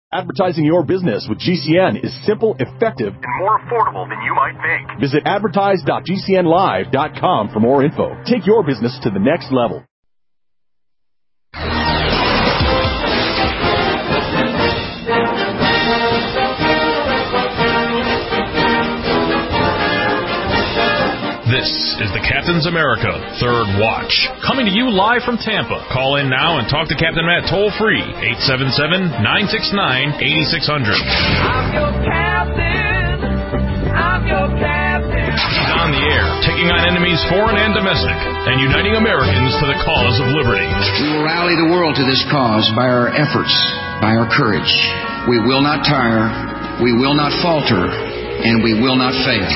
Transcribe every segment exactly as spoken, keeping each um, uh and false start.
Advertising your business with G C N is simple, effective, and more affordable than you might think. Visit advertise dot g c n live dot com for more info. Take your business to the next level. This is the Captain's America Third Watch, coming to you live from Tampa. Call in now and talk to Captain Matt toll-free, eight seven seven, nine six nine, eight six zero zero. I'm your captain. I'm your captain. He's on the air, taking on enemies foreign and domestic, and uniting Americans to the cause of liberty. We will rally the world to this cause by our efforts, by our courage. We will not tire, we will not falter, and we will not fail.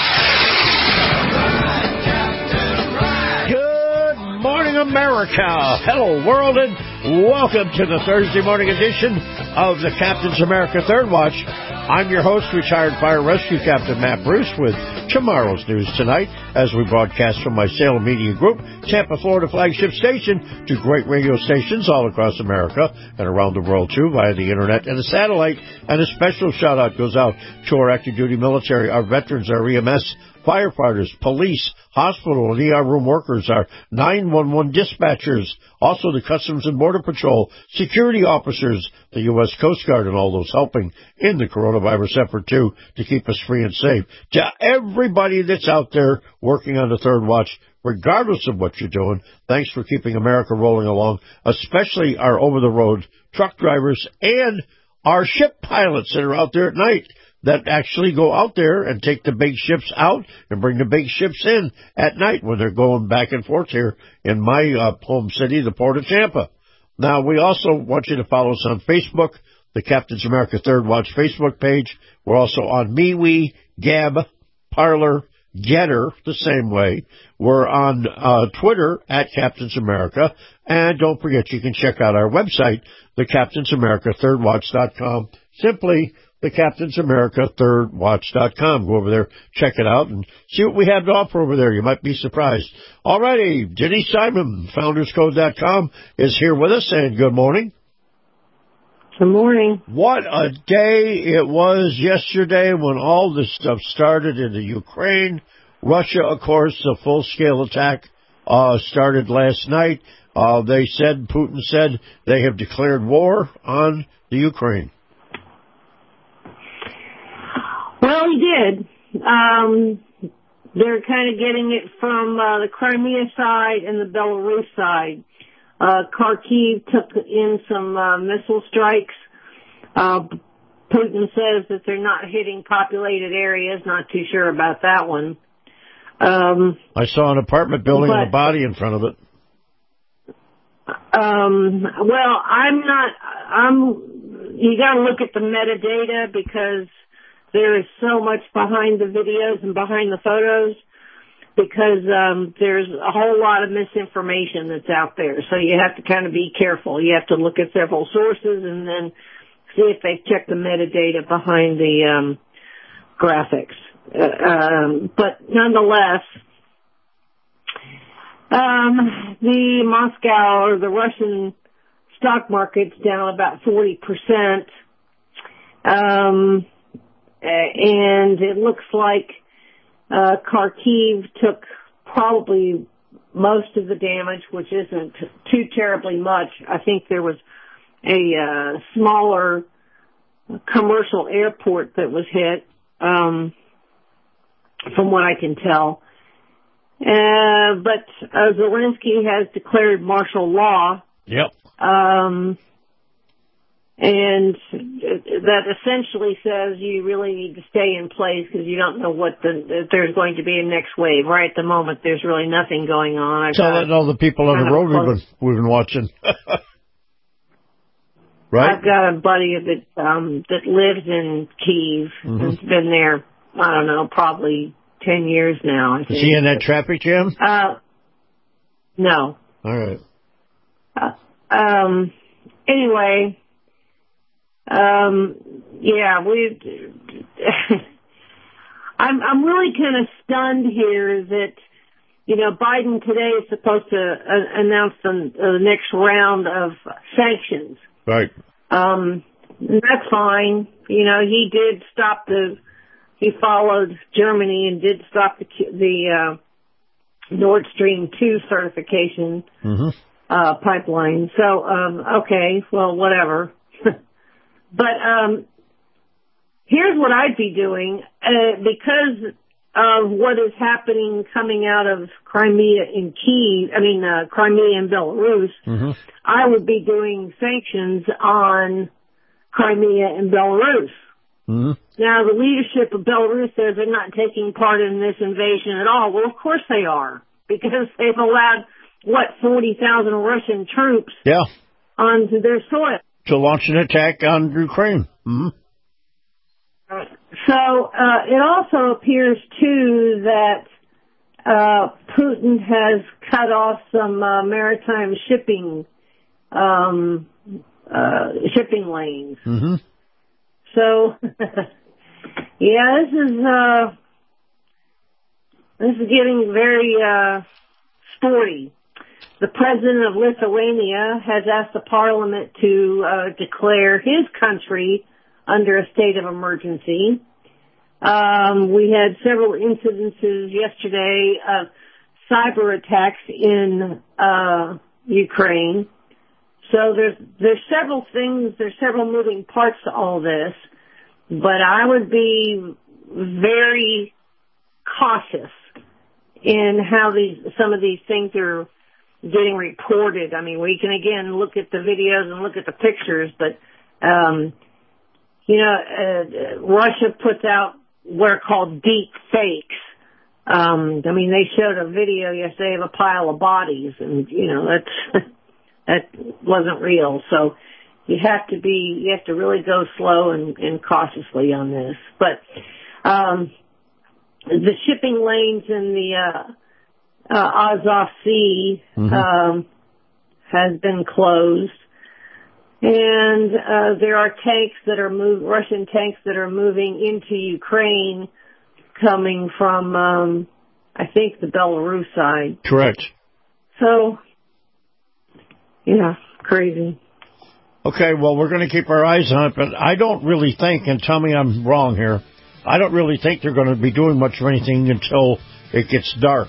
America. Hello, world, and welcome to the Thursday morning edition of the Captain's America Third Watch. I'm your host, retired fire rescue captain Matt Bruce, with tomorrow's news tonight as we broadcast from my Salem Media Group, Tampa, Florida flagship station, to great radio stations all across America and around the world, too, via the internet and the satellite. And a special shout-out goes out to our active duty military, our veterans, our E M S, firefighters, police, hospital and E R room workers, our nine one one dispatchers, also the Customs and Border Patrol, security officers, the U S Coast Guard, and all those helping in the coronavirus effort, too, to keep us free and safe. To everybody that's out there working on the Third Watch, regardless of what you're doing, thanks for keeping America rolling along, especially our over-the-road truck drivers and our ship pilots that are out there at night, that actually go out there and take the big ships out and bring the big ships in at night when they're going back and forth here in my uh, home city, the Port of Tampa. Now, we also want you to follow us on Facebook, the Captain's America Third Watch Facebook page. We're also on MeWe, Gab, Parler, Getter, the same way. We're on uh, Twitter at Captain's America. And don't forget, you can check out our website, the Captain's America Third Watch dot com. Simply the Captain's America Third Watch dot com. Go over there, check it out, and see what we have to offer over there. You might be surprised. All righty, Denise Simon, founders code dot com, is here with us, and good morning. Good morning. What a day it was yesterday when all this stuff started in the Ukraine. Russia, of course, the full-scale attack uh, started last night. Uh, they said, Putin said, they have declared war on the Ukraine. Well, he did. Um, they're kind of getting it from uh, the Crimea side and the Belarus side. Uh, Kharkiv took in some uh, missile strikes. Uh, Putin says that they're not hitting populated areas. Not too sure about that one. Um, I saw an apartment building but, and a body in front of it. Um, well, I'm not, I'm, you gotta look at the metadata because there is so much behind the videos and behind the photos, because um, there's a whole lot of misinformation that's out there. So you have to kind of be careful. You have to look at several sources and then see if they've checked the metadata behind the um, graphics. Uh, um, but nonetheless, um, the Moscow or the Russian stock market's down about forty percent. Um, and it looks like uh, Kharkiv took probably most of the damage, which isn't too terribly much. I think there was a uh, smaller commercial airport that was hit, um, from what I can tell. Uh, but uh, Zelensky has declared martial law. Yep. Um, and that essentially says you really need to stay in place because you don't know what the, if there's going to be a next wave. Right at the moment, there's really nothing going on. I've Tell that all the people on the road we've been, we've been watching. Right? I've got a buddy that um, that lives in Kyiv. Mm-hmm. Has been there, I don't know, probably ten years now. I think. Is he in that traffic jam? Uh, no. All right. Uh, um. Anyway. Um, yeah, we, I'm, I'm really kind of stunned here that, you know, Biden today is supposed to uh, announce the, uh, the next round of sanctions. Right. Um, that's fine. You know, he did stop the, he followed Germany and did stop the, the uh, Nord Stream two certification mm-hmm. uh, pipeline. So, um, okay, well, whatever. But um, here's what I'd be doing. Uh, because of what is happening coming out of Crimea and Kiev, I mean, uh, Crimea and Belarus, mm-hmm. I would be doing sanctions on Crimea and Belarus. Mm-hmm. Now, the leadership of Belarus says they're not taking part in this invasion at all. Well, of course they are, because they've allowed, what, forty thousand Russian troops yeah. onto their soil. To launch an attack on Ukraine. Mm-hmm. So uh, it also appears, too, that uh, Putin has cut off some uh, maritime shipping um, uh, shipping lanes. Mm-hmm. So, yeah, this is uh, this is getting very uh, sporty. The president of Lithuania has asked the parliament to uh, declare his country under a state of emergency. Um, we had several incidences yesterday of cyber attacks in uh, Ukraine. So there's there's several things, there's several moving parts to all this, but I would be very cautious in how these some of these things are getting reported. I mean, we can again look at the videos and look at the pictures, but um, you know, uh, Russia puts out what are called deep fakes. Um, I mean, they showed a video yesterday of a pile of bodies, and you know that's that wasn't real. So you have to be, you have to really go slow and, and cautiously on this. But um, the shipping lanes in the uh, uh, Azov Sea mm-hmm. um, has been closed. And uh, there are tanks that are move, Russian tanks that are moving into Ukraine, coming from, um, I think, the Belarus side. Correct. So, yeah, crazy. Okay, well, we're going to keep our eyes on it, but I don't really think, and tell me I'm wrong here, I don't really think they're going to be doing much of anything until it gets dark.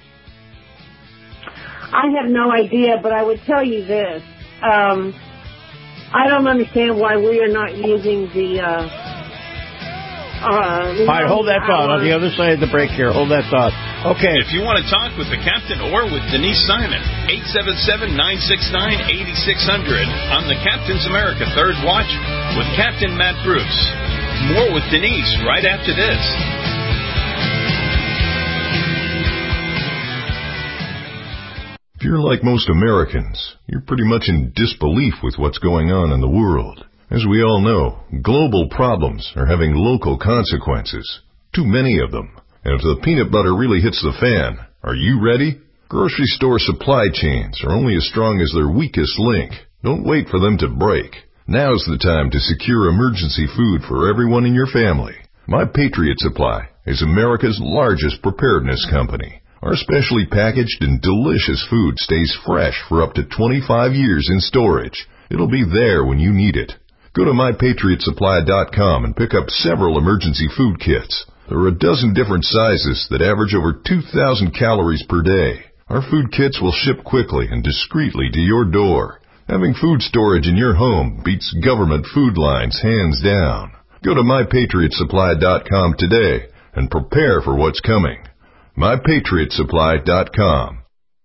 I have no idea, but I would tell you this. Um, I don't understand why we are not using the... Uh, uh, All right, hold that thought. On the other side of the break here, hold that thought. Okay. If you want to talk with the captain or with Denise Simon, eight seven seven, nine six nine, eight six zero zero on the Captain's America Third Watch with Captain Matt Bruce. More with Denise right after this. If you're like most Americans, you're pretty much in disbelief with what's going on in the world. As we all know, global problems are having local consequences. Too many of them. And if the peanut butter really hits the fan, are you ready? Grocery store supply chains are only as strong as their weakest link. Don't wait for them to break. Now's the time to secure emergency food for everyone in your family. My Patriot Supply is America's largest preparedness company. Our specially packaged and delicious food stays fresh for up to twenty-five years in storage. It'll be there when you need it. Go to my patriot supply dot com and pick up several emergency food kits. There are a dozen different sizes that average over two thousand calories per day. Our food kits will ship quickly and discreetly to your door. Having food storage in your home beats government food lines hands down. Go to my patriot supply dot com today and prepare for what's coming. my patriot supply dot com.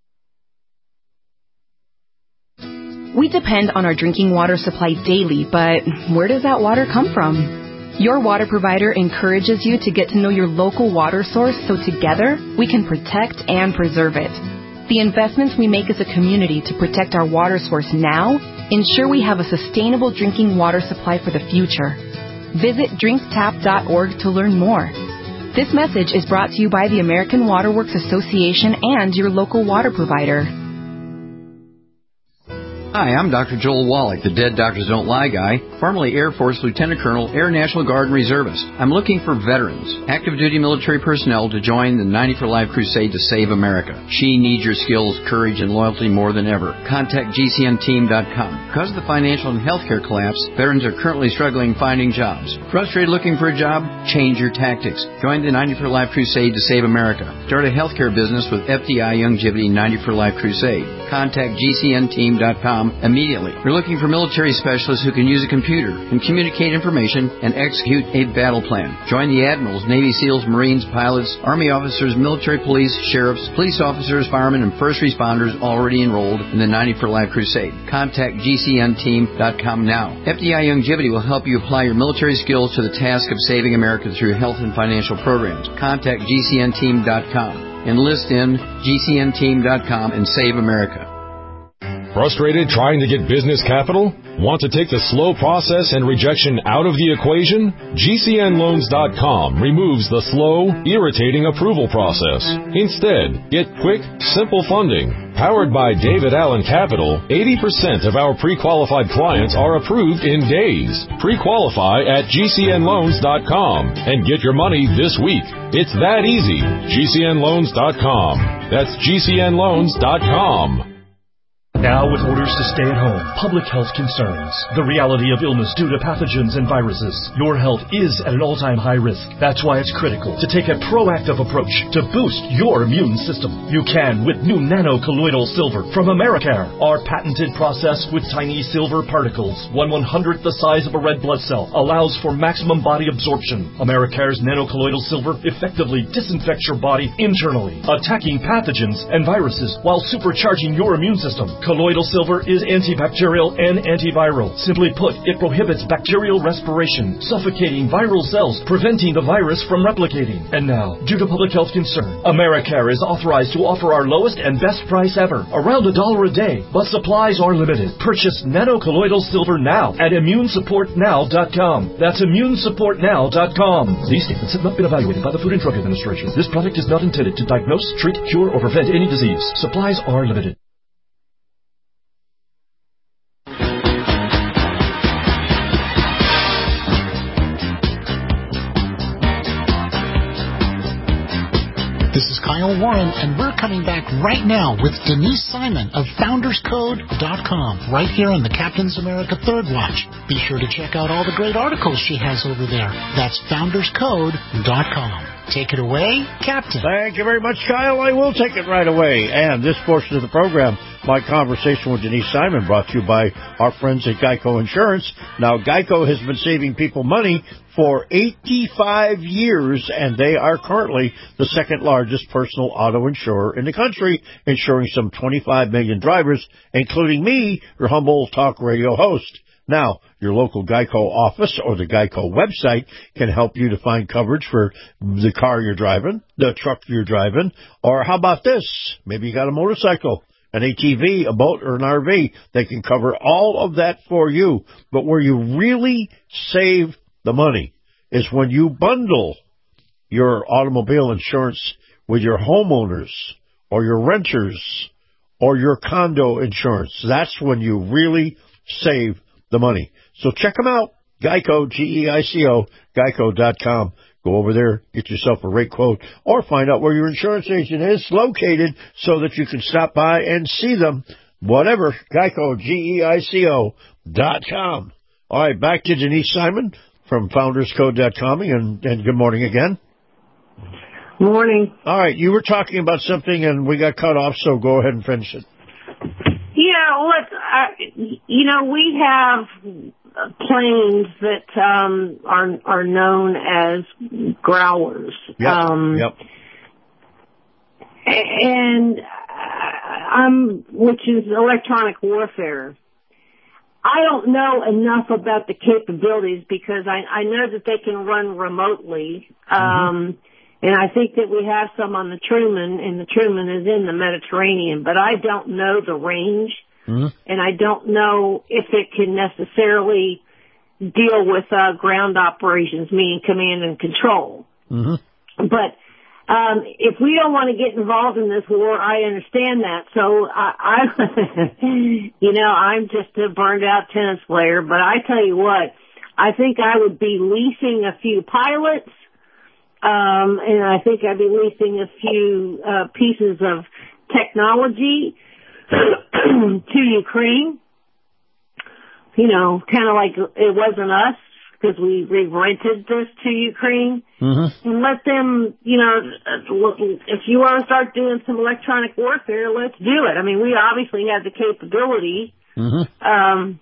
We depend on our drinking water supply daily, but where does that water come from? Your water provider encourages you to get to know your local water source so together we can protect and preserve it. The investments we make as a community to protect our water source now ensure we have a sustainable drinking water supply for the future. Visit drink tap dot org to learn more. This message is brought to you by the American Water Works Association and your local water provider. Hi, I'm Doctor Joel Wallach, the Dead Doctors Don't Lie guy, formerly Air Force Lieutenant Colonel, Air National Guard and Reservist. I'm looking for veterans, active duty military personnel to join the ninety for Life crusade to save America. She needs your skills, courage, and loyalty more than ever. Contact G C N team dot com. Because of the financial and healthcare collapse, veterans are currently struggling finding jobs. Frustrated looking for a job? Change your tactics. Join the ninety for Life crusade to save America. Start a healthcare business with F D I Youngevity ninety for Life crusade. Contact G C N team dot com immediately. We're looking for military specialists who can use a computer and communicate information and execute a battle plan. Join the admirals, Navy SEALs, Marines, pilots, Army officers, military police, sheriffs, police officers, firemen, and first responders already enrolled in the ninety for Life crusade. Contact G C N team dot com now. F D I Youngevity will help you apply your military skills to the task of saving America through health and financial programs. Contact G C N team dot com. Enlist in G C N team dot com and save America. Frustrated trying to get business capital? Want to take the slow process and rejection out of the equation? G C N loans dot com removes the slow, irritating approval process. Instead, get quick, simple funding. Powered by David Allen Capital, eighty percent of our pre-qualified clients are approved in days. Pre-qualify at G C N loans dot com and get your money this week. It's that easy. G C N loans dot com. That's G C N loans dot com. Now with orders to stay at home, public health concerns, the reality of illness due to pathogens and viruses, your health is at an all-time high risk. That's why it's critical to take a proactive approach to boost your immune system. You can with new nano-colloidal silver from Americare. Our patented process with tiny silver particles, one one-hundredth the size of a red blood cell, allows for maximum body absorption. Americare's nano-colloidal silver effectively disinfects your body internally, attacking pathogens and viruses while supercharging your immune system. Colloidal silver is antibacterial and antiviral. Simply put, it prohibits bacterial respiration, suffocating viral cells, preventing the virus from replicating. And now, due to public health concern, Americare is authorized to offer our lowest and best price ever, around a dollar a day, but supplies are limited. Purchase nano-colloidal silver now at immune support now dot com. That's immune support now dot com. These statements have not been evaluated by the Food and Drug Administration. This product is not intended to diagnose, treat, cure, or prevent any disease. Supplies are limited. This is Kyle Warren, and we're coming back right now with Denise Simon of Founders Code dot com, right here on the Captain's America Third Watch. Be sure to check out all the great articles she has over there. That's Founders Code dot com. Take it away, Captain. Thank you very much, Kyle. I will take it right away. And this portion of the program, my conversation with Denise Simon, brought to you by our friends at Geico Insurance. Now, Geico has been saving people money for eighty-five years, and they are currently the second largest personal auto insurer in the country, insuring some twenty-five million drivers, including me, your humble talk radio host. Now, your local Geico office or the Geico website can help you to find coverage for the car you're driving, the truck you're driving, or how about this? Maybe you got a motorcycle, an A T V, a boat, or an R V. They can cover all of that for you. But where you really save the money is when you bundle your automobile insurance with your homeowners or your renters or your condo insurance. That's when you really save the money. So check them out. Geico, G E I C O, Geico dot com. Go over there, get yourself a rate quote, or find out where your insurance agent is located so that you can stop by and see them. Whatever. Geico, G E I C O dot com. All right, back to Denise Simon from Founders Code dot com, and, and good morning again. Morning. All right, you were talking about something, and we got cut off, so go ahead and finish it. Yeah, let's, uh, you know, we have planes that um, are are known as growlers. Yep, um, yep. And I'm, which is electronic warfare. I don't know enough about the capabilities because I, I know that they can run remotely. Um, mm-hmm. And I think that we have some on the Truman, and the Truman is in the Mediterranean, but I don't know the range, mm-hmm. and I don't know if it can necessarily deal with uh, ground operations, meaning command and control. Mm-hmm. But Um, if we don't want to get involved in this war, I understand that. So I, I you know, I'm just a burned out tennis player, but I tell you what, I think I would be leasing a few pilots, um, and I think I'd be leasing a few, uh, pieces of technology to Ukraine. You know, kind of like it wasn't us, because we, we rented this to Ukraine, mm-hmm. and let them, you know, if you want to start doing some electronic warfare, let's do it. I mean, we obviously have the capability, mm-hmm. um,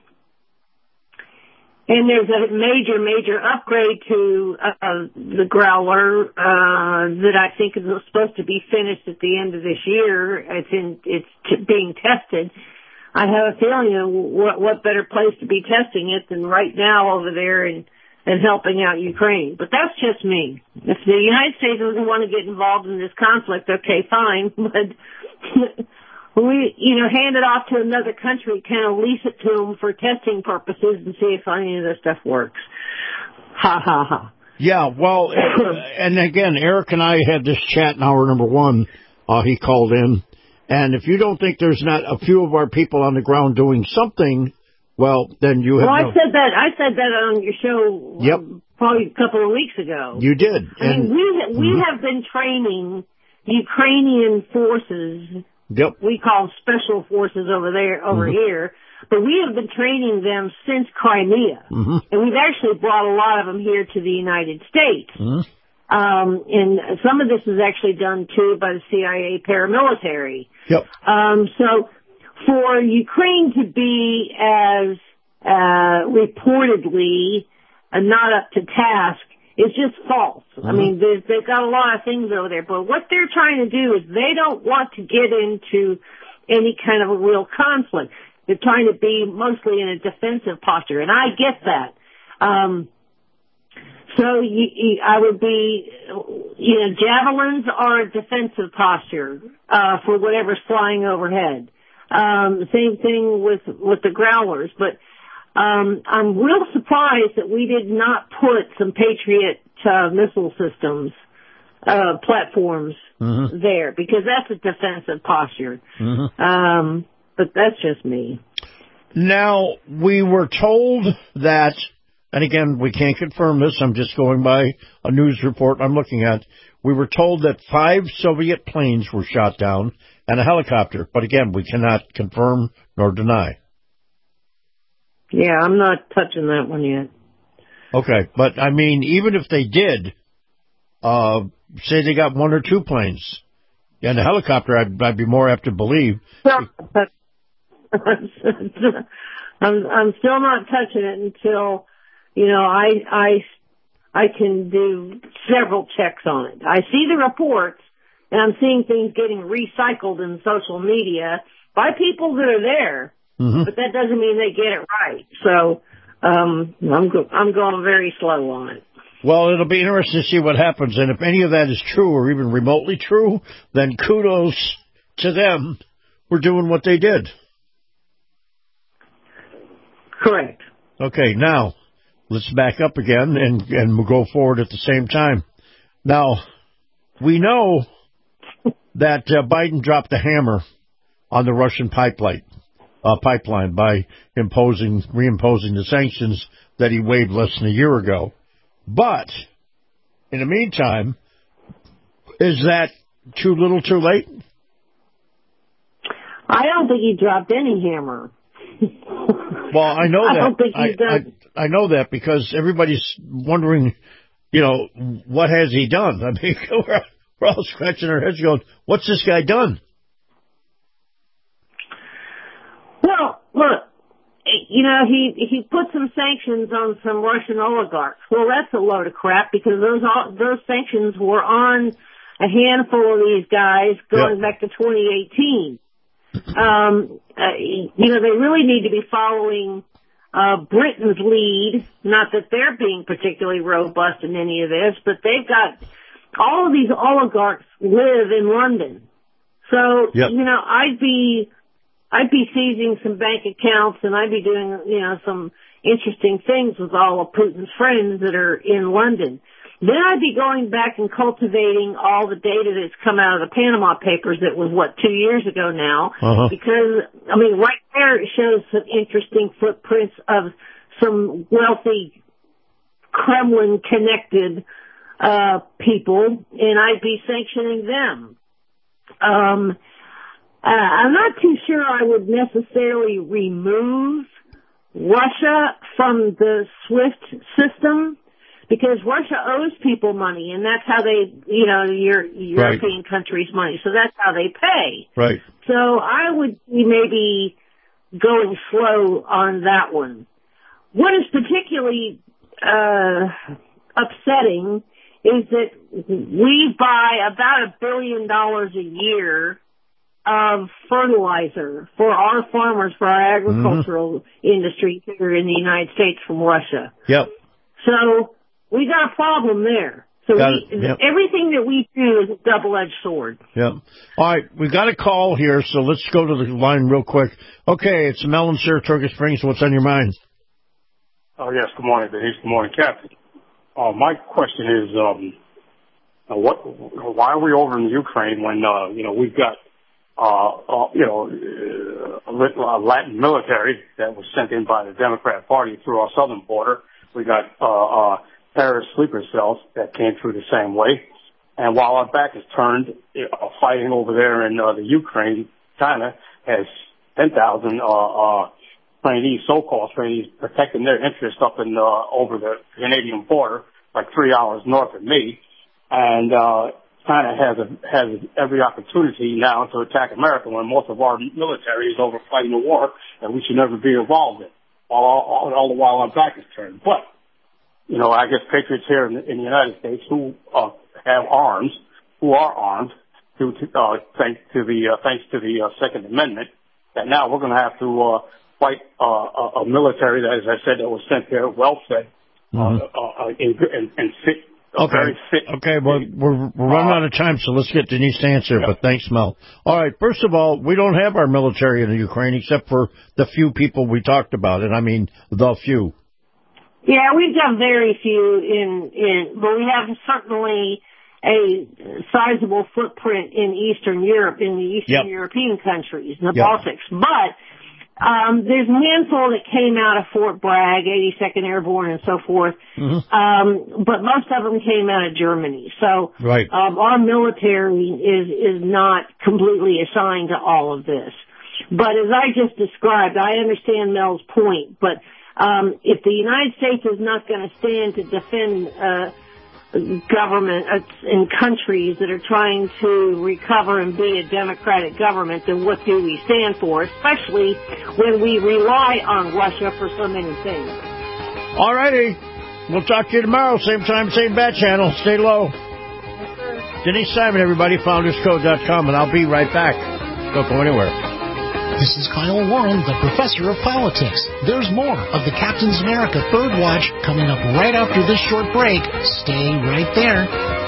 and there's a major, major upgrade to uh, the Growler uh, that I think is supposed to be finished at the end of this year. It's in, it's t- being tested. I have a feeling, you know, what, what better place to be testing it than right now over there and, and helping out Ukraine. But that's just me. If the United States doesn't want to get involved in this conflict, okay, fine. But we, you know, hand it off to another country, kind of lease it to them for testing purposes and see if any of this stuff works. Ha, ha, ha. Yeah, well, and again, Eric and I had this chat in hour number one. Uh, he called in. And if you don't think there's not a few of our people on the ground doing something, well, then you have. Well, I no... said that. I said that on your show. Yep. Um, probably a couple of weeks ago. You did. I and... mean, we we mm-hmm. have been training Ukrainian forces. Yep. We call special forces over there, over mm-hmm. here, but we have been training them since Crimea, mm-hmm. and we've actually brought a lot of them here to the United States. Mm-hmm. Um, and some of this is actually done, too, by the C I A paramilitary. Yep. Um, so for Ukraine to be as uh, reportedly uh, not up to task is just false. Mm-hmm. I mean, they've, they've got a lot of things over there. But what they're trying to do is they don't want to get into any kind of a real conflict. They're trying to be mostly in a defensive posture, and I get that. Um So you, you, I would be, you know, javelins are a defensive posture uh, for whatever's flying overhead. Um, same thing with with the Growlers, but um, I'm real surprised that we did not put some Patriot uh, missile systems uh, platforms mm-hmm. there, because that's a defensive posture. Mm-hmm. Um, but that's just me. Now, we were told that. And again, we can't confirm this. I'm just going by a news report I'm looking at. We were told that five Soviet planes were shot down and a helicopter. But again, we cannot confirm nor deny. Yeah, I'm not touching that one yet. Okay, but I mean, even if they did, uh, say they got one or two planes and a helicopter, I'd, I'd be more apt to believe. I'm, I'm still not touching it until... You know, I, I, I can do several checks on it. I see the reports, and I'm seeing things getting recycled in social media by people that are there, mm-hmm. but that doesn't mean they get it right. So, um, I'm, go- I'm going very slow on it. Well, it'll be interesting to see what happens, and if any of that is true or even remotely true, then kudos to them for doing what they did. Correct. Okay, now... let's back up again and, and we'll go forward at the same time. Now, we know that uh, Biden dropped the hammer on the Russian pipeline, uh, pipeline by imposing, reimposing the sanctions that he waived less than a year ago. But, in the meantime, is that too little too late? I don't think he dropped any hammer. Well, I know that. I don't think he's done. I, I know that because everybody's wondering, you know, what has he done? I mean, we're, we're all scratching our heads going, what's this guy done? Well, look, you know, he he put some sanctions on some Russian oligarchs. Well, that's a load of crap because those those sanctions were on a handful of these guys going yep. back to twenty eighteen. Um, uh, you know, they really need to be following uh, Britain's lead. Not that they're being particularly robust in any of this, but they've got all of these oligarchs live in London. So, yep. you know, I'd be I'd be seizing some bank accounts and I'd be doing, you know, some interesting things with all of Putin's friends that are in London. then I'd be going back and cultivating all the data that's come out of the Panama Papers that was, what, two years ago now. Uh-huh. Because, I mean, right there it shows some interesting footprints of some wealthy Kremlin-connected uh people, and I'd be sanctioning them. Um, uh, I'm not too sure I would necessarily remove Russia from the SWIFT system, because Russia owes people money, and that's how they, you know, your European right. countries' money, so that's how they pay. Right. So I would be maybe going slow on that one. What is particularly uh upsetting is that we buy about a billion dollars a year of fertilizer for our farmers, for our agricultural mm-hmm. industry here in the United States from Russia. Yep. So we got a problem there. So we, yep. everything that we do is a double-edged sword. Yep. All right, we've got a call here, so let's go to the line real quick. Okay, it's Mel in Saratoga Springs. What's on your mind? Oh, yes. Good morning, Denise. Good morning, Captain. Uh, my question is, um, uh, what? Why are we over in Ukraine when, uh, you know, we've got, uh, uh, you know, uh, a Latin military that was sent in by the Democrat Party through our southern border. We got uh, uh, terrorist sleeper cells that came through the same way. And while our back is turned, uh, fighting over there in uh, the Ukraine, China has ten thousand uh, uh, trainees, so-called trainees, protecting their interests up in uh, over the Canadian border, like three hours north of me. And uh, China has a, has every opportunity now to attack America when most of our military is over fighting a war that we should never be involved in, all, all, all the while our back is turned. But, you know, I guess patriots here in the, in the United States who uh, have arms, who are armed, due to, uh, thanks to the uh, thanks to the uh, Second Amendment, that now we're going to have to uh, fight uh, a, a military that, as I said, that was sent there, well fed, mm-hmm. uh, uh, and, and, and fit. Okay. Very fit. Okay. Well, we're we're running out of time, so let's get Denise to answer. Yeah. But thanks, Mel. All right. First of all, we don't have our military in the Ukraine except for the few people we talked about, and I mean the few. Yeah, we've got very few in in, but we have certainly a sizable footprint in Eastern Europe, in the Eastern yep. European countries, the yep. Baltics. But um, there's a handful that came out of Fort Bragg, eighty-second Airborne, and so forth. Mm-hmm. Um, but most of them came out of Germany. So right. um, our military is is not completely assigned to all of this. But as I just described, I understand Mel's point. But um, if the United States is not going to stand to defend uh, government uh, in countries that are trying to recover and be a democratic government, then what do we stand for, especially when we rely on Russia for so many things? All righty. We'll talk to you tomorrow, same time, same bat channel. Stay low. Yes, sir. Denise Simon, everybody, founders code dot com, and I'll be right back. Don't go anywhere. This is Kyle Warren, the Professor of Politics. There's more of the Captain's America Third Watch coming up right after this short break. Stay right there.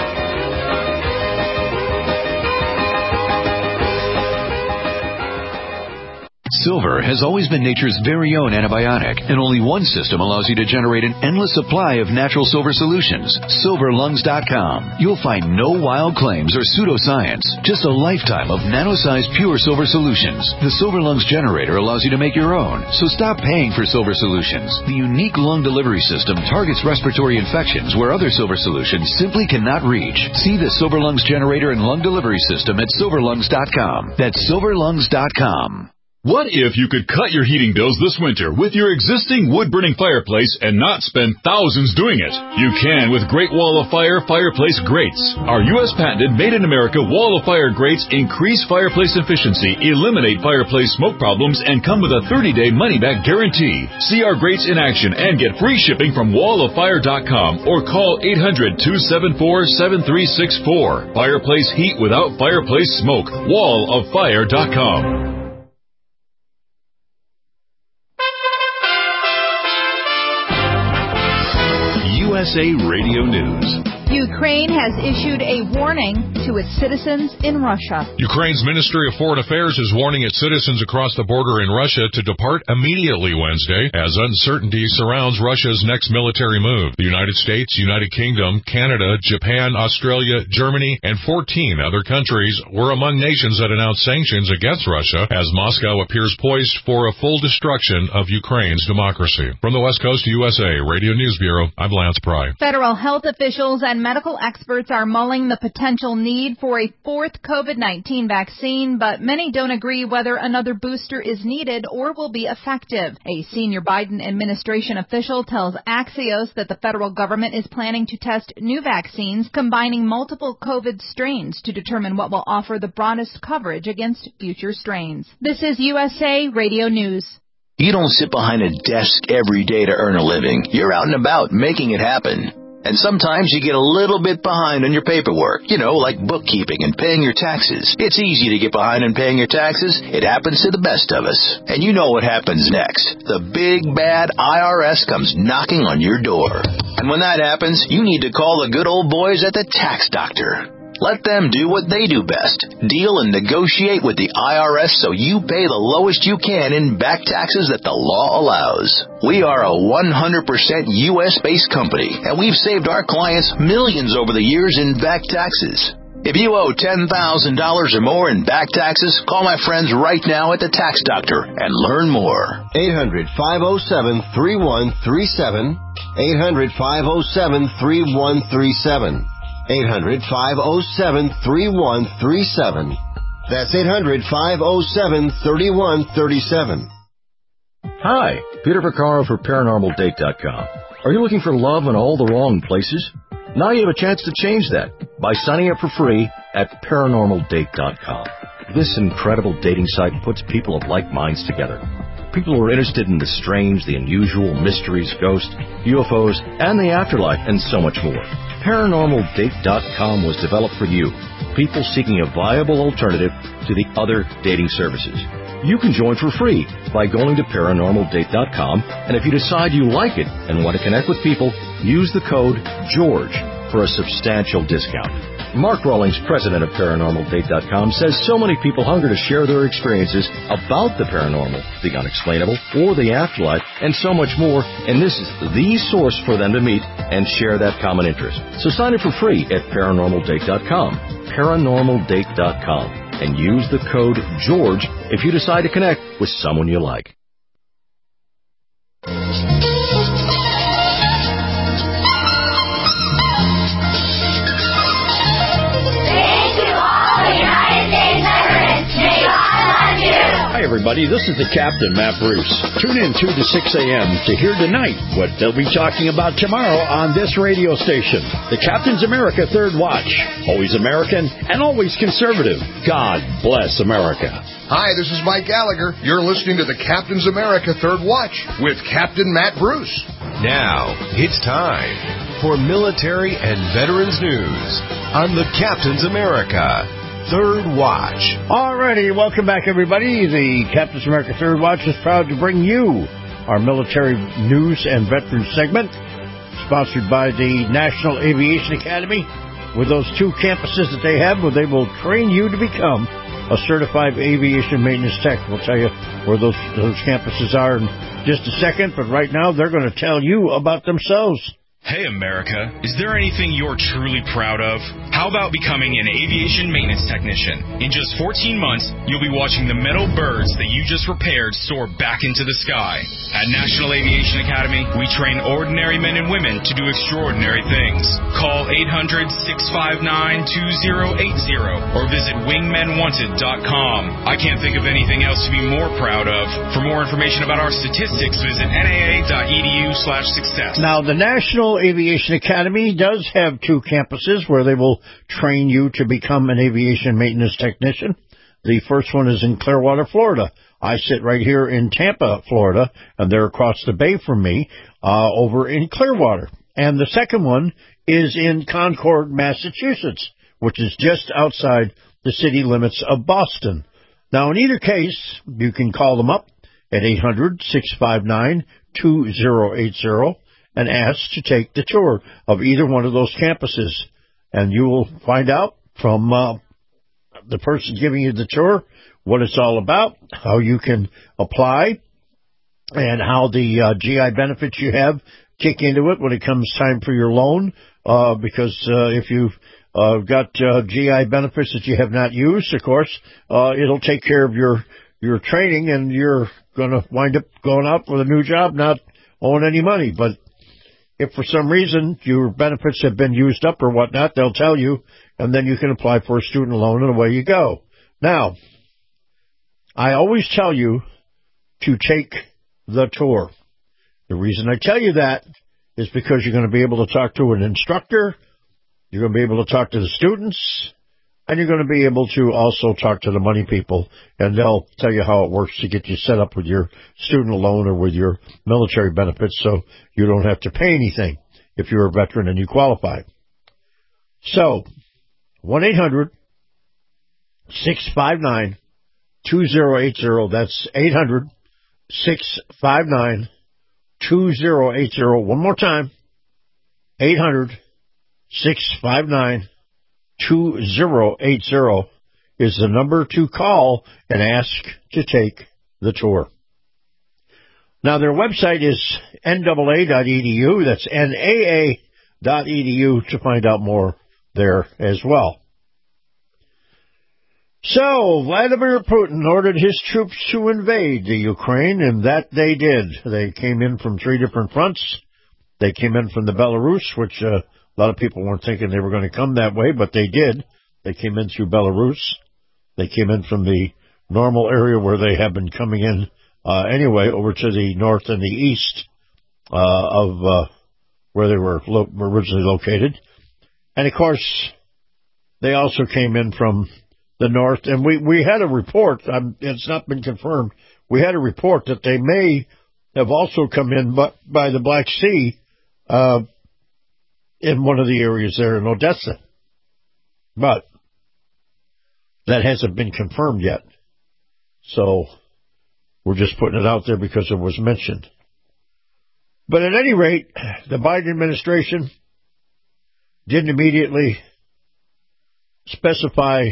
Silver has always been nature's very own antibiotic, and only one system allows you to generate an endless supply of natural silver solutions. silver lungs dot com. You'll find no wild claims or pseudoscience, just a lifetime of nano-sized pure silver solutions. The Silver Lungs generator allows you to make your own, so stop paying for silver solutions. The unique lung delivery system targets respiratory infections where other silver solutions simply cannot reach. See the Silver Lungs generator and lung delivery system at silver lungs dot com. That's silver lungs dot com. What if you could cut your heating bills this winter with your existing wood-burning fireplace and not spend thousands doing it? You can with Great Wall of Fire Fireplace Grates. Our U S patented made-in-America Wall of Fire grates increase fireplace efficiency, eliminate fireplace smoke problems, and come with a thirty-day money-back guarantee. See our grates in action and get free shipping from wall of fire dot com or call eight hundred, two seven four, seven three six four. Fireplace heat without fireplace smoke. wall of fire dot com. U S A Radio News. Ukraine has issued a warning to its citizens in Russia. Ukraine's Ministry of Foreign Affairs is warning its citizens across the border in Russia to depart immediately Wednesday as uncertainty surrounds Russia's next military move. The United States, United Kingdom, Canada, Japan, Australia, Germany, and fourteen other countries were among nations that announced sanctions against Russia as Moscow appears poised for a full destruction of Ukraine's democracy. From the West Coast U S A Radio News Bureau, I'm Lance Pry. Federal health officials and medical experts are mulling the potential need for a fourth COVID nineteen vaccine, but many don't agree whether another booster is needed or will be effective. A senior Biden administration official tells Axios that the federal government is planning to test new vaccines combining multiple COVID strains to determine what will offer the broadest coverage against future strains. This is U S A Radio News. You don't sit behind a desk every day to earn a living. You're out and about making it happen. And sometimes you get a little bit behind on your paperwork, you know, like bookkeeping and paying your taxes. It's easy to get behind on paying your taxes. It happens to the best of us. And you know what happens next. The big, bad I R S comes knocking on your door. And when that happens, you need to call the good old boys at the Tax Doctor. Let them do what they do best. Deal and negotiate with the I R S so you pay the lowest you can in back taxes that the law allows. We are a one hundred percent U S-based company, and we've saved our clients millions over the years in back taxes. If you owe ten thousand dollars or more in back taxes, call my friends right now at the Tax Doctor and learn more. eight hundred, five oh seven, three one three seven. eight hundred, five oh seven, three one three seven. eight hundred, five oh seven, three one three seven. That's eight hundred, five oh seven, three one three seven. Hi, Peter Vaccaro for Paranormal Date dot com. Are you looking for love in all the wrong places? Now you have a chance to change that by signing up for free at Paranormal Date dot com. This incredible dating site puts people of like minds together. People who are interested in the strange, the unusual, mysteries, ghosts, U F Os, and the afterlife, and so much more. Paranormal Date dot com was developed for you, people seeking a viable alternative to the other dating services. You can join for free by going to Paranormal Date dot com, and if you decide you like it and want to connect with people, use the code GEORGE for a substantial discount. Mark Rawlings, president of Paranormal Date dot com, says so many people hunger to share their experiences about the paranormal, the unexplainable, or the afterlife, and so much more, and this is the source for them to meet and share that common interest. So sign up for free at Paranormal Date dot com, Paranormal Date dot com, and use the code GEORGE if you decide to connect with someone you like. Hi, everybody. This is the Captain, Matt Bruce. Tune in two to six a.m. to hear tonight what they'll be talking about tomorrow on this radio station. The Captain's America Third Watch. Always American and always conservative. God bless America. Hi, this is Mike Gallagher. You're listening to the Captain's America Third Watch with Captain Matt Bruce. Now, it's time for military and veterans news on the Captain's America Third Watch. Alrighty, welcome back, everybody. The Captain's America Third Watch is proud to bring you our military news and veterans segment, sponsored by the National Aviation Academy, with those two campuses that they have where they will train you to become a certified aviation maintenance tech. We'll tell you where those, those campuses are in just a second, but right now they're going to tell you about themselves. Hey, America, is there anything you're truly proud of? How about becoming an aviation maintenance technician? In just fourteen months, you'll be watching the metal birds that you just repaired soar back into the sky. At National Aviation Academy, we train ordinary men and women to do extraordinary things. Call eight hundred, six five nine, two zero eight zero or visit wingmen wanted dot com. I can't think of anything else to be more proud of. For more information about our statistics, visit N A A dot E D U slash success. Now, the National Aviation Academy does have two campuses where they will train you to become an aviation maintenance technician. The first one is in Clearwater, Florida. I sit right here in Tampa, Florida, and they're across the bay from me uh, over in Clearwater. And the second one is in Concord, Massachusetts, which is just outside the city limits of Boston. Now, in either case, you can call them up at eight hundred, six five nine, two zero eight zero. and ask to take the tour of either one of those campuses. And you will find out from uh, the person giving you the tour what it's all about, how you can apply, and how the uh, G I benefits you have kick into it when it comes time for your loan. Uh, because uh, if you've uh, got uh, G I benefits that you have not used, of course, uh, it'll take care of your, your training, and you're going to wind up going out with a new job not owing any money. But if for some reason your benefits have been used up or whatnot, they'll tell you, and then you can apply for a student loan, and away you go. Now, I always tell you to take the tour. The reason I tell you that is because you're going to be able to talk to an instructor, you're going to be able to talk to the students, and you're going to be able to also talk to the money people, and they'll tell you how it works to get you set up with your student loan or with your military benefits so you don't have to pay anything if you're a veteran and you qualify. So, one eight hundred six five nine two zero eight zero. That's eight hundred six five nine two zero eight zero. One more time, eight hundred six five nine two zero eight zero is the number to call and ask to take the tour. Now, their website is N A A dot E D U. That's N A A dot E D U to find out more there as well. So, Vladimir Putin ordered his troops to invade the Ukraine, and that they did. They came in from three different fronts. They came in from the Belarus, which uh, a lot of people weren't thinking they were going to come that way, but they did. They came in through Belarus. They came in from the normal area where they have been coming in uh, anyway, over to the north and the east uh, of uh, where they were lo- originally located. And, of course, they also came in from the north. And we, we had a report, um, it's not been confirmed, we had a report that they may have also come in by, by the Black Sea uh, in one of the areas there in Odessa. But that hasn't been confirmed yet. So we're just putting it out there because it was mentioned. But at any rate, the Biden administration didn't immediately specify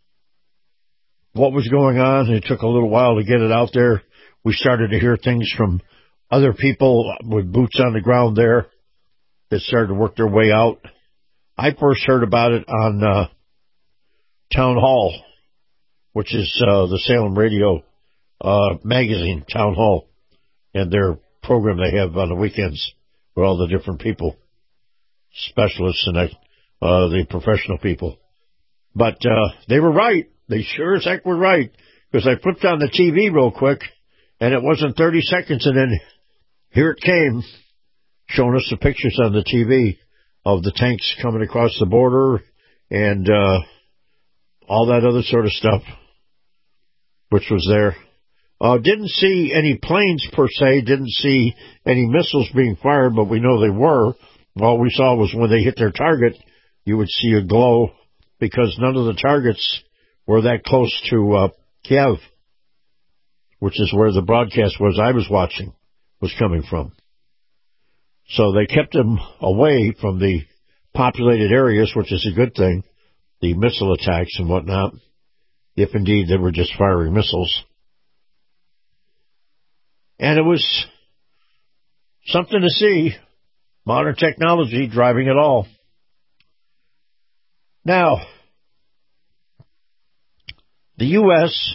what was going on. It took a little while to get it out there. We started to hear things from other people with boots on the ground there that started to work their way out. I first heard about it on uh, Town Hall, which is uh, the Salem Radio uh, magazine, Town Hall, and their program they have on the weekends with all the different people, specialists and uh, the professional people. But uh, they were right. They sure as heck were right, because I flipped on the T V real quick, and it wasn't thirty seconds, and then here it came, showing us the pictures on the T V of the tanks coming across the border and uh, all that other sort of stuff, which was there. Uh, didn't see any planes per se, didn't see any missiles being fired, but we know they were. All we saw was when they hit their target, you would see a glow, because none of the targets were that close to uh, Kiev, which is where the broadcast was I was watching was coming from. So they kept them away from the populated areas, which is a good thing, the missile attacks and whatnot, if indeed they were just firing missiles. And it was something to see, modern technology driving it all. Now, the U S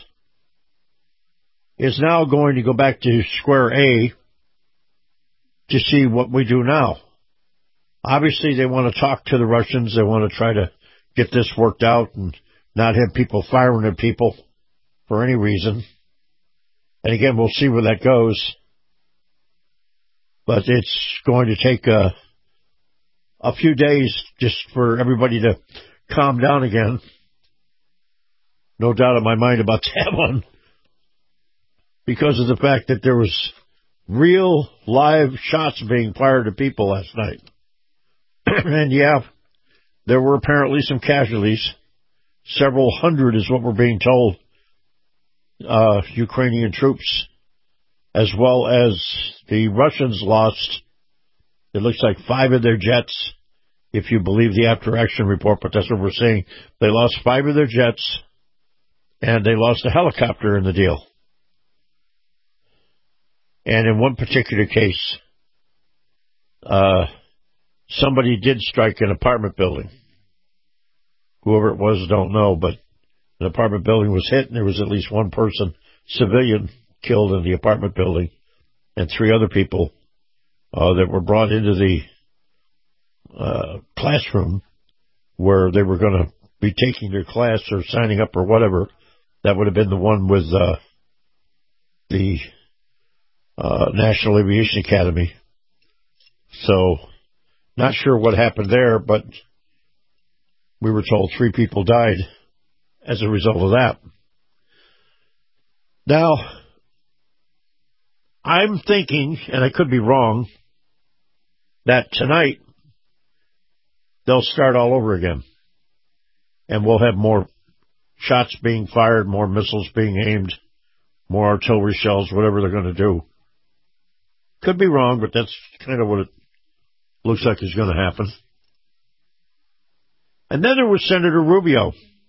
is now going to go back to square A to see what we do now. Obviously, they want to talk to the Russians. They want to try to get this worked out and not have people firing at people for any reason. And again, we'll see where that goes. But it's going to take a, a few days just for everybody to calm down again. No doubt in my mind about that one, because of the fact that there was real live shots being fired at people last night. And yeah, there were apparently some casualties. Several hundred is what we're being told, uh, Ukrainian troops, as well as the Russians lost It looks like five of their jets, if you believe the after-action report, but that's what we're saying. They lost five of their jets, and they lost a helicopter in the deal. And in one particular case, uh, somebody did strike an apartment building. Whoever it was, don't know, but an apartment building was hit, and there was at least one person, civilian, killed in the apartment building, and three other people uh, that were brought into the uh, classroom where they were going to be taking their class or signing up or whatever. That would have been the one with uh, the uh, National Aviation Academy. So, not sure what happened there, but we were told three people died as a result of that. Now, I'm thinking, and I could be wrong, that tonight they'll start all over again. And we'll have more shots being fired, more missiles being aimed, more artillery shells, whatever they're going to do. Could be wrong, but that's kind of what it looks like is going to happen. And then there was Senator Rubio.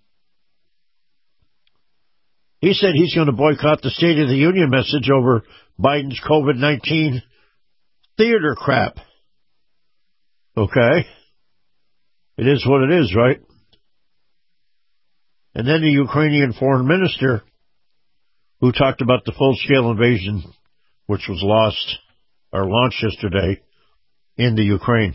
He said he's going to boycott the State of the Union message over Biden's COVID nineteen theater crap. Okay. It is what it is, right? And then the Ukrainian foreign minister, who talked about the full-scale invasion, which was lost or launched yesterday in the Ukraine.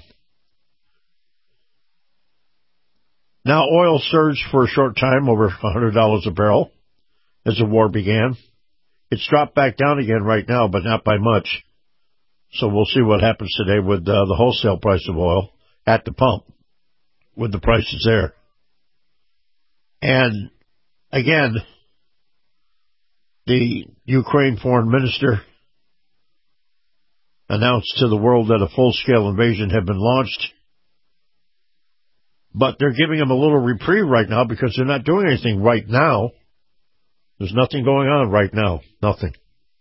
Now oil surged for a short time over one hundred dollars a barrel as the war began. It's dropped back down again right now, but not by much. So we'll see what happens today with uh, the wholesale price of oil at the pump, with the prices there. And again, the Ukraine foreign minister announced to the world that a full-scale invasion had been launched. But they're giving them a little reprieve right now because they're not doing anything right now. There's nothing going on right now. Nothing.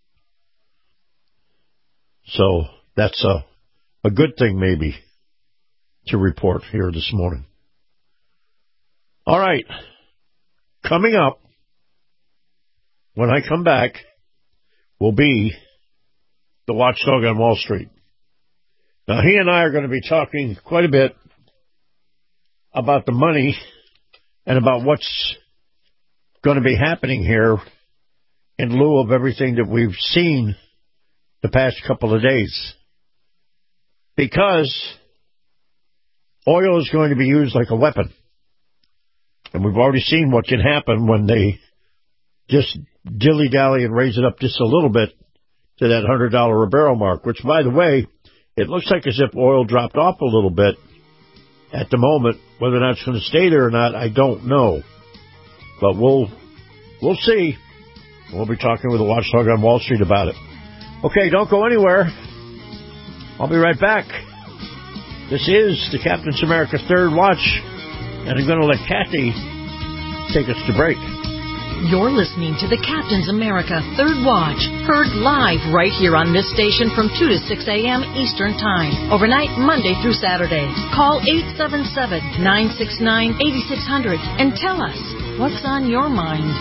So that's a, a good thing maybe to report here this morning. All right. Coming up, when I come back, will be the Watchdog on Wall Street. Now, he and I are going to be talking quite a bit about the money and about what's going to be happening here in lieu of everything that we've seen the past couple of days. Because oil is going to be used like a weapon. And we've already seen what can happen when they just dilly-dally and raise it up just a little bit to that one hundred dollars a barrel mark, which, by the way, it looks like as if oil dropped off a little bit at the moment. Whether or not it's going to stay there or not, I don't know. But we'll we'll see. We'll be talking with the Watchdog on Wall Street about it. Okay, don't go anywhere. I'll be right back. This is the Captain's America Third Watch, and I'm going to let Kathy take us to break. You're listening to the Captain's America Third Watch, heard live right here on this station from two to six a.m. Eastern Time, overnight Monday through Saturday. Call eight seven seven, nine six nine, eight six zero zero and tell us what's on your mind.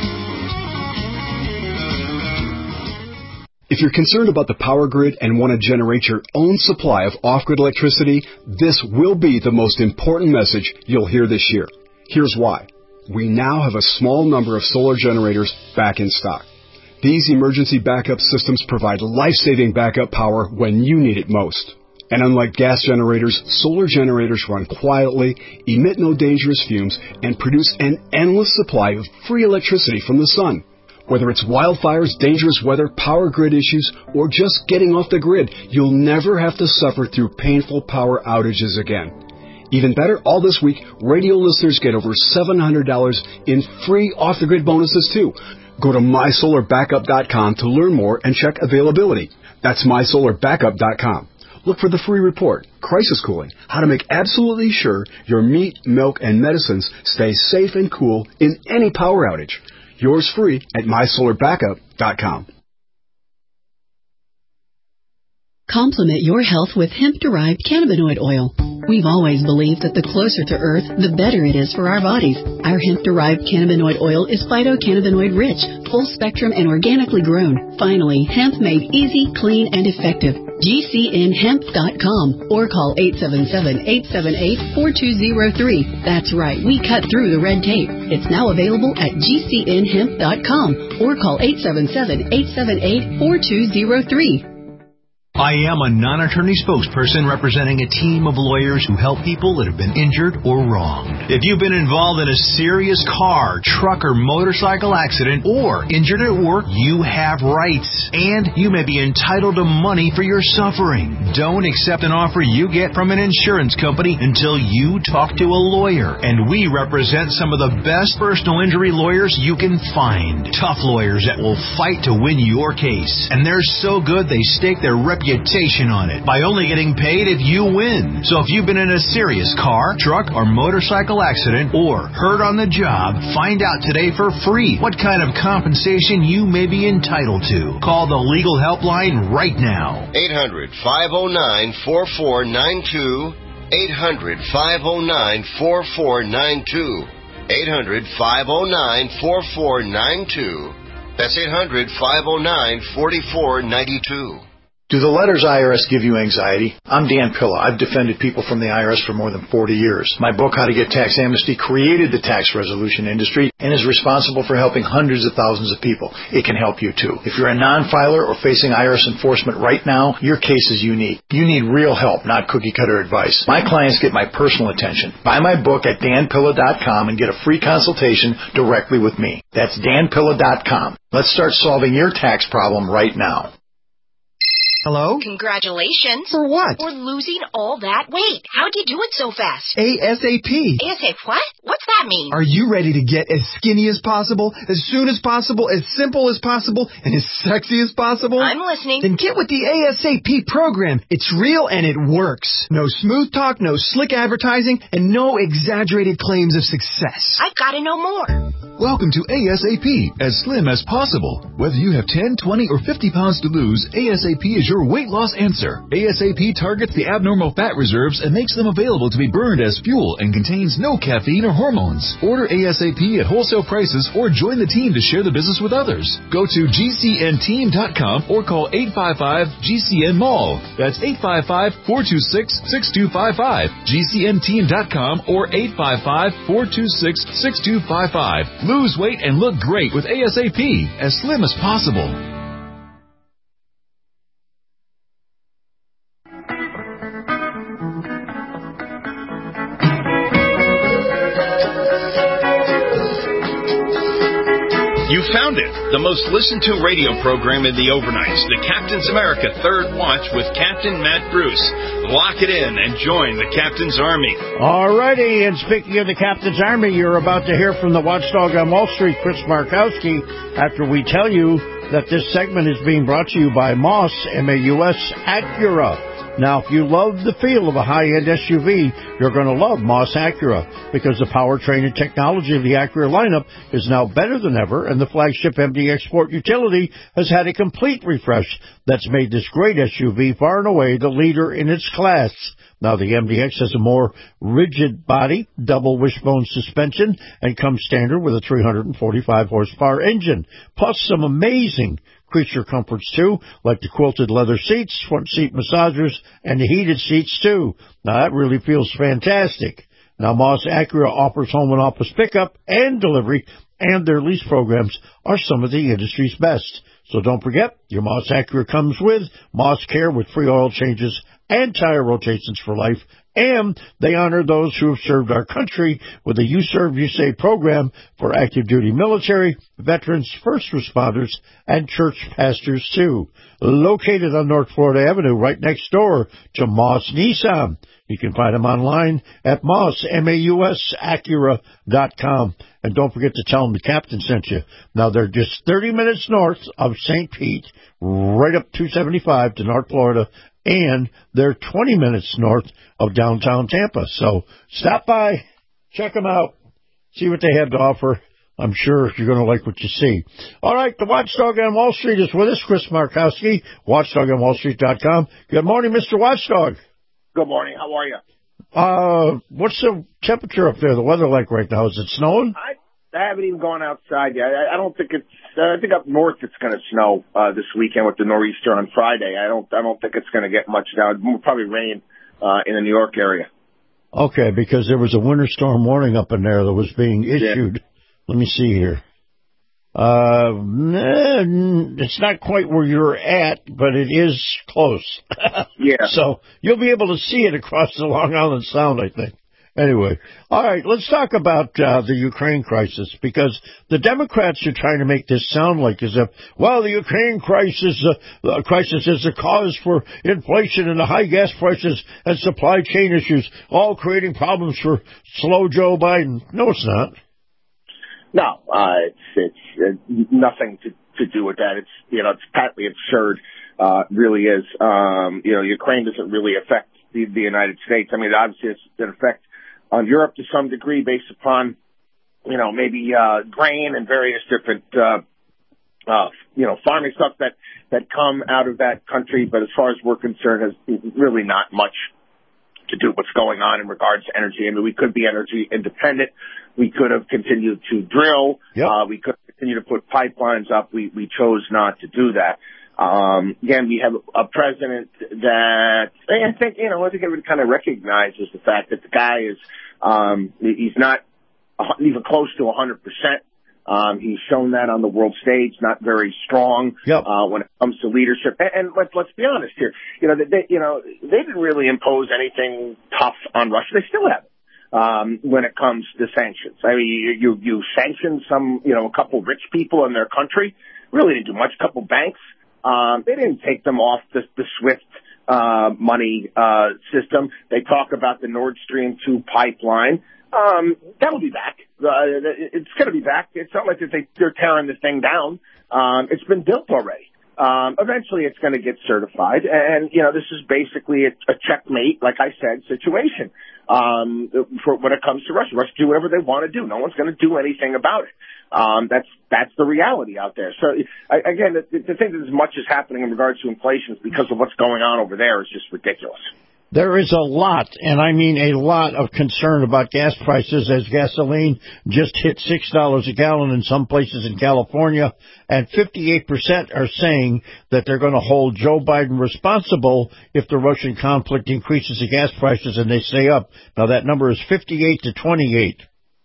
If you're concerned about the power grid and want to generate your own supply of off-grid electricity, this will be the most important message you'll hear this year. Here's why. We now have a small number of solar generators back in stock. These emergency backup systems provide life-saving backup power when you need it most. And unlike gas generators, solar generators run quietly, emit no dangerous fumes, and produce an endless supply of free electricity from the sun. Whether it's wildfires, dangerous weather, power grid issues, or just getting off the grid, you'll never have to suffer through painful power outages again. Even better, all this week, radio listeners get over seven hundred dollars in free off-the-grid bonuses, too. Go to my solar backup dot com to learn more and check availability. That's my solar backup dot com. Look for the free report, Crisis Cooling, how to make absolutely sure your meat, milk, and medicines stay safe and cool in any power outage. Yours free at my solar backup dot com. Complement your health with hemp-derived cannabinoid oil. We've always believed that the closer to Earth, the better it is for our bodies. Our hemp-derived cannabinoid oil is phytocannabinoid-rich, full-spectrum, and organically grown. Finally, hemp made easy, clean, and effective. G C N hemp dot com or call eight seven seven, eight seven eight, four two zero three. That's right, we cut through the red tape. It's now available at G C N hemp dot com or call eight seven seven, eight seven eight, four two zero three. I am a non-attorney spokesperson representing a team of lawyers who help people that have been injured or wronged. If you've been involved in a serious car, truck, or motorcycle accident or injured at work, you have rights, and you may be entitled to money for your suffering. Don't accept an offer you get from an insurance company until you talk to a lawyer, and we represent some of the best personal injury lawyers you can find. Tough lawyers that will fight to win your case, and they're so good they stake their reputation on it by only getting paid if you win. So if you've been in a serious car, truck, or motorcycle accident or hurt on the job, find out today for free what kind of compensation you may be entitled to. Call the legal helpline right now. eight hundred, five oh nine, four four nine two. eight hundred, five oh nine, four four nine two. eight hundred, five oh nine, four four nine two. That's eight hundred, five oh nine, four four nine two. Do the letters I R S give you anxiety? I'm Dan Pilla. I've defended people from the I R S for more than forty years. My book, How to Get Tax Amnesty, created the tax resolution industry and is responsible for helping hundreds of thousands of people. It can help you, too. If you're a non-filer or facing I R S enforcement right now, your case is unique. You need real help, not cookie-cutter advice. My clients get my personal attention. Buy my book at dan pilla dot com and get a free consultation directly with me. That's dan pilla dot com. Let's start solving your tax problem right now. Hello? Congratulations. For what? For losing all that weight. How'd you do it so fast? ASAP. ASAP what? What's that mean? Are you ready to get as skinny as possible, as soon as possible, as simple as possible, and as sexy as possible? I'm listening. Then get with the ASAP program. It's real and it works. No smooth talk, no slick advertising, and no exaggerated claims of success. I've got to know more. Welcome to ASAP, as slim as possible. Whether you have ten, twenty, or fifty pounds to lose, ASAP is your weight loss answer. ASAP targets the abnormal fat reserves and makes them available to be burned as fuel and contains no caffeine or hormones. Order ASAP at wholesale prices or join the team to share the business with others. Go to G C N team dot com or call eight five five G C N mall. That's eight five five, four two six, six two five five. G C N team dot com or eight five five, four two six, six two five five. Lose weight and look great with ASAP, as slim as possible. You found it, the most listened to radio program in the overnights, the Captain's America Third Watch with Captain Matt Bruce. Lock it in and join the Captain's Army. Alrighty, and speaking of the Captain's Army, you're about to hear from the watchdog on Wall Street, Chris Markowski, after we tell you that this segment is being brought to you by Moss, M A U S, Acura. Now, if you love the feel of a high-end S U V, you're going to love Moss Acura, because the powertrain and technology of the Acura lineup is now better than ever, and the flagship M D X Sport utility has had a complete refresh that's made this great S U V far and away the leader in its class. Now, the M D X has a more rigid body, double wishbone suspension, and comes standard with a three hundred forty-five horsepower engine, plus some amazing creature comforts, too, like the quilted leather seats, front seat massagers, and the heated seats, too. Now, that really feels fantastic. Now, Moss Acura offers home and office pickup and delivery, and their lease programs are some of the industry's best. So don't forget, your Moss Acura comes with Moss Care with free oil changes and tire rotations for life, and they honor those who have served our country with a You Serve, You Save program for active duty military, veterans, first responders, and church pastors, too. Located on North Florida Avenue, right next door to Moss Nissan. You can find them online at Moss, M A U S, Acura dot com. And don't forget to tell them the captain sent you. Now, they're just thirty minutes north of Saint Pete, right up two seventy-five to North Florida, and they're twenty minutes north of downtown Tampa. So stop by, check them out, see what they have to offer. I'm sure you're going to like what you see. All right, the Watchdog on Wall Street is with us, Chris Markowski, watchdog on wall street dot com. Good morning, Mister Watchdog. Good morning. How are you? Uh, what's the temperature up there, the weather like right now? Is it snowing? I, I haven't even gone outside yet. I, I don't think it's, uh, I think up north it's going to snow uh, this weekend with the nor'easter on Friday. I don't I don't think it's going to get much down. It'll probably rain uh, in the New York area. Okay, because there was a winter storm warning up in there that was being issued. Yeah. Let me see here. Uh, it's not quite where you're at, but it is close. Yeah. So you'll be able to see it across the Long Island Sound, I think. Anyway, all right, let's talk about uh, the Ukraine crisis, because the Democrats are trying to make this sound like as if, well, the Ukraine crisis, uh, uh, crisis is the cause for inflation and the high gas prices and supply chain issues, all creating problems for slow Joe Biden. No, it's not. No, uh, it's it's uh, nothing to, to do with that. It's, you know, it's patently absurd. Uh, really is. Um, you know, Ukraine doesn't really affect the, the United States. I mean, obviously it's an effect on Europe to some degree based upon, you know, maybe, uh, grain and various different, uh, uh, you know, farming stuff that, that come out of that country. But as far as we're concerned, has really not much to do with what's going on in regards to energy. I mean, we could be energy independent. We could have continued to drill. Yep. Uh, we could continue to put pipelines up. We, we chose not to do that. Um, again, we have a president that I think, you know, I think everybody kind of recognizes the fact that the guy is, um, he's not even close to one hundred percent. Um, he's shown that on the world stage, not very strong, yep. uh, when it comes to leadership. And, and let's, let's be honest here. You know, they, you know, they didn't really impose anything tough on Russia. They still haven't. Um, when it comes to sanctions. I mean, you, you, you sanctioned some, you know, a couple rich people in their country. Really didn't do much. A couple banks. Um, they didn't take them off the, the SWIFT, uh, money, uh, system. They talk about the Nord Stream two pipeline. Um, that'll be back. Uh, it's going to be back. It's not like they, they're tearing the thing down. Um, it's been built already. Um, eventually it's going to get certified. And, you know, this is basically a, a checkmate, like I said, situation. Um, for when it comes to Russia. Russia do whatever they want to do. No one's going to do anything about it. Um, that's, that's the reality out there. So I, again, the, the thing that as much is happening in regards to inflation is because of what's going on over there is just ridiculous. There is a lot, and I mean a lot of concern about gas prices as gasoline just hit six dollars a gallon in some places in California, and fifty-eight percent are saying that they're going to hold Joe Biden responsible if the Russian conflict increases the gas prices and they stay up. Now, that number is fifty-eight to twenty-eight.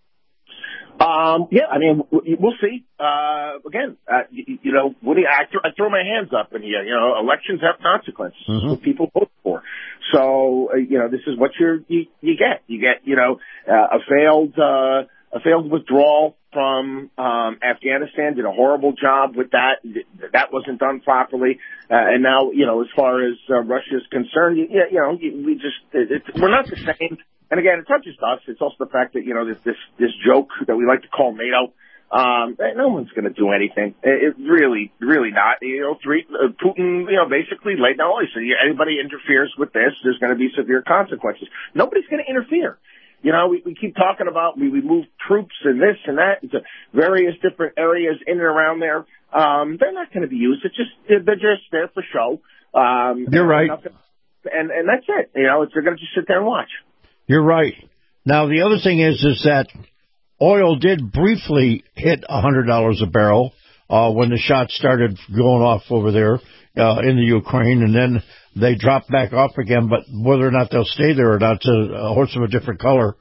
Um, yeah, I mean, we'll see. Uh, again, uh, you, you know, Woody, I, th- I throw my hands up in here. You know, elections have consequences. Mm-hmm. What people vote for. So, uh, you know, this is what you're, you, you get. You get, you know, uh, a failed, uh, a failed withdrawal from, um, Afghanistan, did a horrible job with that. That wasn't done properly. Uh, and now, you know, as far as uh, Russia is concerned, you, you know, we just, it, it, we're not the same. And again, it's not just us. It's also the fact that, you know, this, this, this joke that we like to call NATO, um, no one's going to do anything. It, it really, really not. You know, three, uh, Putin, you know, basically laid down all this. So anybody interferes with this, there's going to be severe consequences. Nobody's going to interfere. You know, we, we keep talking about, we, we move troops and this and that into various different areas in and around there. Um, they're not going to be used. It's just, they're just there for show. Um, You're right. And, and that's it. You know, it's, they're going to just sit there and watch. You're right. Now, the other thing is, is that oil did briefly hit one hundred dollars a barrel uh, when the shots started going off over there uh, in the Ukraine, and then they dropped back off again. But whether or not they'll stay there or not, it's a, a horse of a different color.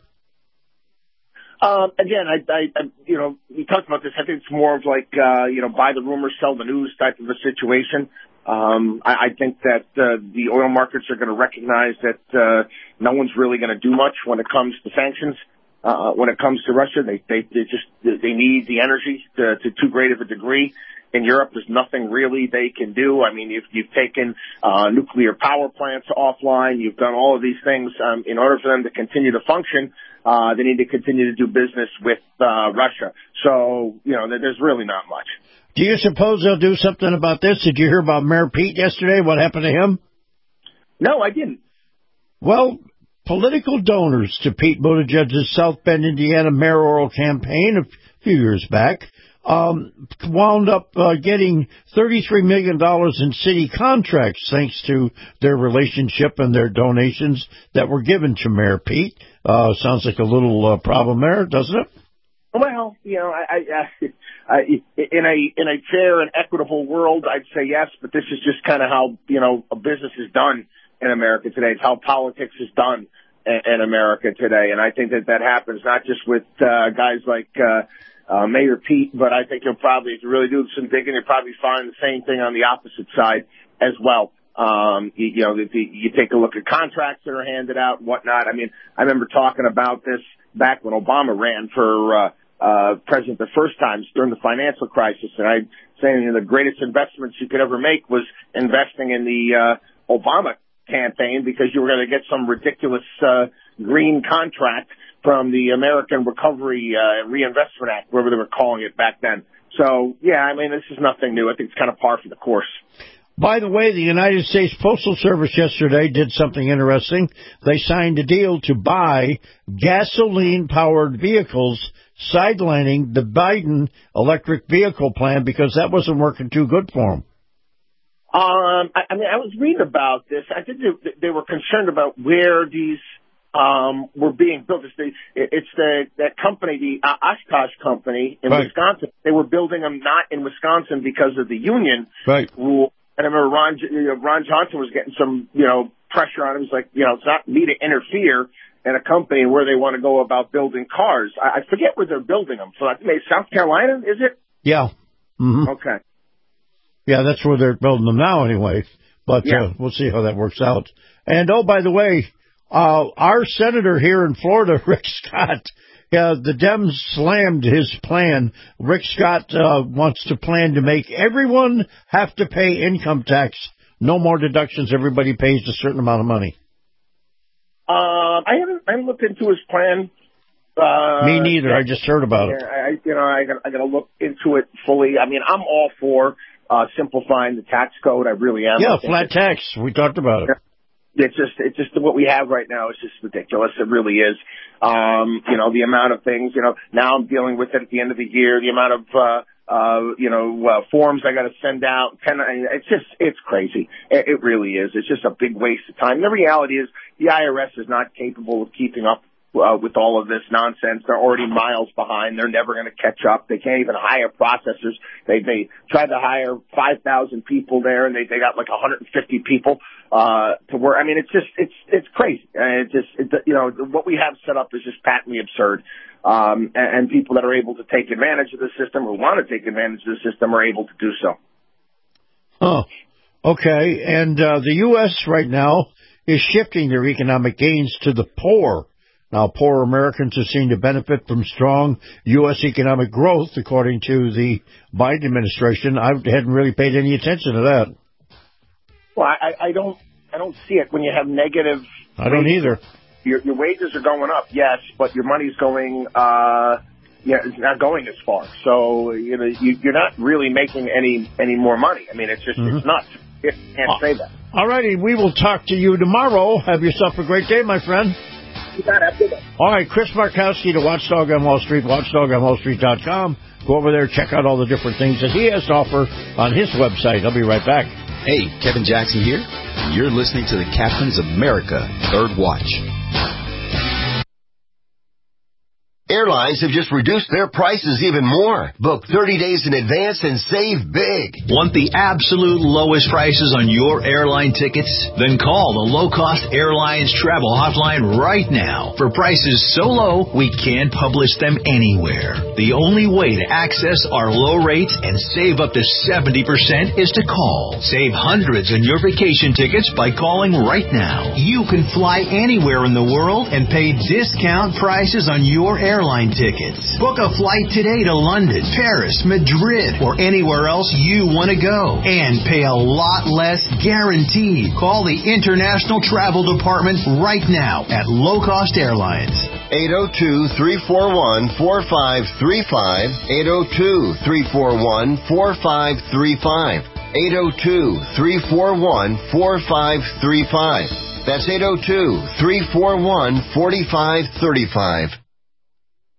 Um, again, I, I, I, you know, we talked about this. I think it's more of like, uh, you know, buy the rumors, sell the news type of a situation. Um, I, I think that, uh, the oil markets are going to recognize that, uh, no one's really going to do much when it comes to sanctions. Uh, when it comes to Russia, they, they, they just, they need the energy to, to too great of a degree. In Europe, there's nothing really they can do. I mean, if you've taken, uh, nuclear power plants offline, you've done all of these things, um, in order for them to continue to function, uh, they need to continue to do business with, uh, Russia. So, you know, there's really not much. Do you suppose they'll do something about this? Did you hear about Mayor Pete yesterday? What happened to him? No, I didn't. Well, political donors to Pete Buttigieg's South Bend, Indiana mayoral campaign have few years back, um, wound up uh, getting thirty-three million dollars in city contracts thanks to their relationship and their donations that were given to Mayor Pete. Uh, sounds like a little uh, problem there, doesn't it? Well, you know, I, I, I, in a in a fair and equitable world, I'd say yes, but this is just kind of how, you know, a business is done in America today. It's how politics is done in, in America today, and I think that that happens not just with uh, guys like uh, uh, Mayor Pete, but I think you'll probably, if you really do some digging, you'll probably find the same thing on the opposite side as well. Um, you, you know, the, the, you take a look at contracts that are handed out and whatnot. I mean, I remember talking about this back when Obama ran for uh, uh, president the first time during the financial crisis, and I saying you know, the greatest investments you could ever make was investing in the uh, Obama campaign, because you were going to get some ridiculous uh, green contract from the American Recovery uh, Reinvestment Act, whatever they were calling it back then. So, yeah, I mean, this is nothing new. I think it's kind of par for the course. By the way, the United States Postal Service yesterday did something interesting. They signed a deal to buy gasoline-powered vehicles, sidelining the Biden electric vehicle plan because that wasn't working too good for them. Um, I, I mean, I was reading about this. I think they, they were concerned about where these um, were being built. It's the, it's the that company, the uh, Oshkosh company in right. Wisconsin. They were building them not in Wisconsin because of the union right. rule. And I remember Ron, you know, Ron Johnson was getting some, you know, pressure on him. He's like, you know, it's not me to interfere in a company where they want to go about building cars. I, I forget where they're building them. So I think South Carolina, is it? Yeah. Mm-hmm. Okay. Yeah, that's where they're building them now anyway. But yeah. uh, we'll see how that works out. And, oh, by the way, uh, our senator here in Florida, Rick Scott, Uh, the Dems slammed his plan. Rick Scott uh, wants to plan to make everyone have to pay income tax. No more deductions. Everybody pays a certain amount of money. Uh, I haven't. I haven't looked into his plan. Uh, Me neither. Yeah, I just heard about yeah, it. I, you know, I got. I got to look into it fully. I mean, I'm all for uh, simplifying the tax code. I really am. Yeah, flat tax. We talked about it. It's just, it's just what we have right now is just ridiculous. It really is. Um, you know, the amount of things, you know, now I'm dealing with it at the end of the year, the amount of, uh, uh, you know, uh, forms I got to send out. Ten, it's just, it's crazy. It, it really is. It's just a big waste of time. The reality is the I R S is not capable of keeping up Uh, with all of this nonsense. They're already miles behind. They're never going to catch up. They can't even hire processors. They they tried to hire five thousand people there, and they they got like one hundred fifty people uh to work. I mean, it's just it's it's crazy. And it just it, you know what we have set up is just patently absurd. Um, and, and people that are able to take advantage of the system or want to take advantage of the system are able to do so. Oh, okay. And uh, the U S right now is shifting their economic gains to the poor. Now, poor Americans are seen to benefit from strong U S economic growth, according to the Biden administration. I hadn't really paid any attention to that. Well, I, I don't, I don't see it when you have negative. I don't wages. either. Your, your wages are going up, yes, but your money's going, uh, yeah, it's not going as far. So you know, you, you're not really making any any more money. I mean, it's just mm-hmm. it's nuts. You can't say that. All righty, we will talk to you tomorrow. Have yourself a great day, my friend. All right, Chris Markowski, the Watchdog on Wall Street, watchdog on wall street dot com. Go over there, check out all the different things that he has to offer on his website. I'll be right back. Hey, Kevin Jackson here. You're listening to the Captain's America Third Watch. Airlines have just reduced their prices even more. Book thirty days in advance and save big. Want the absolute lowest prices on your airline tickets? Then call the Low Cost Airlines Travel Hotline right now. For prices so low, we can't publish them anywhere. The only way to access our low rates and save up to seventy percent is to call. Save hundreds on your vacation tickets by calling right now. You can fly anywhere in the world and pay discount prices on your airline Airline tickets. Book a flight today to London, Paris, Madrid, or anywhere else you want to go. And pay a lot less guaranteed. Call the International Travel Department right now at Low Cost Airlines. eight oh two, three four one, four five three five. eight oh two, three four one, four five three five. eight oh two, three four one, four five three five. That's eight oh two, three four one, four five three five.